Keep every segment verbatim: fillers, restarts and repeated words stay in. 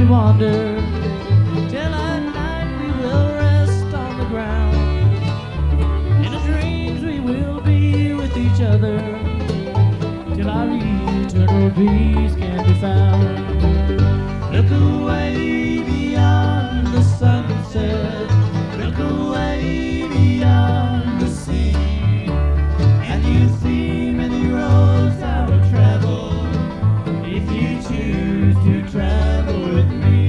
wander, till at night we will rest on the ground. In our dreams we will be with each other, till our eternal peace can be found. Look away beyond the sunset, look away beyond the sea, and you see many roads out of travel, if you choose to travel with me.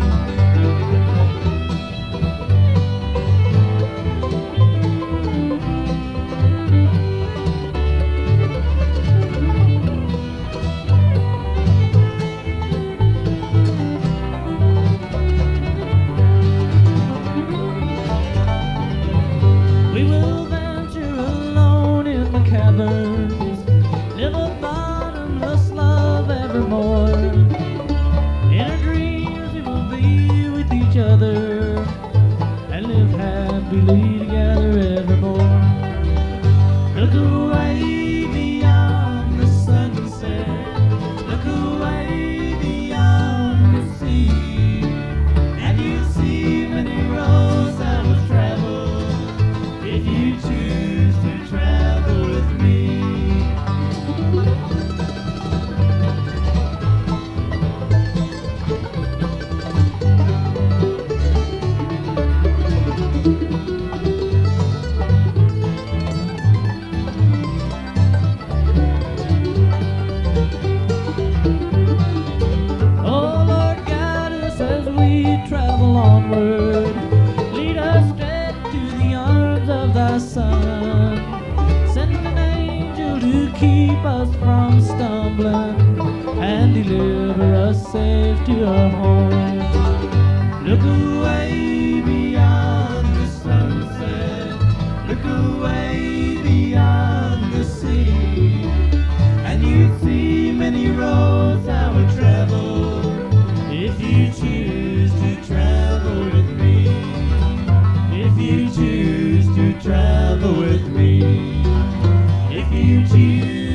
We will venture alone in the caverns, live a bottomless love evermore. In our dreams we will be with each other, and live happily together evermore. Look away beyond the sunset, look away beyond the sea, and you see many roads I will travel, if you choose to travel with me. Oh Lord, guide us as we travel onward, lead us straight to the arms of thy Son. Send an angel to keep us from stumbling, and deliver us safe to our home. Look away beyond the sunset, look away beyond the sea, and you see many roads I will travel, if you choose to travel with me. If you choose to travel with me, if you choose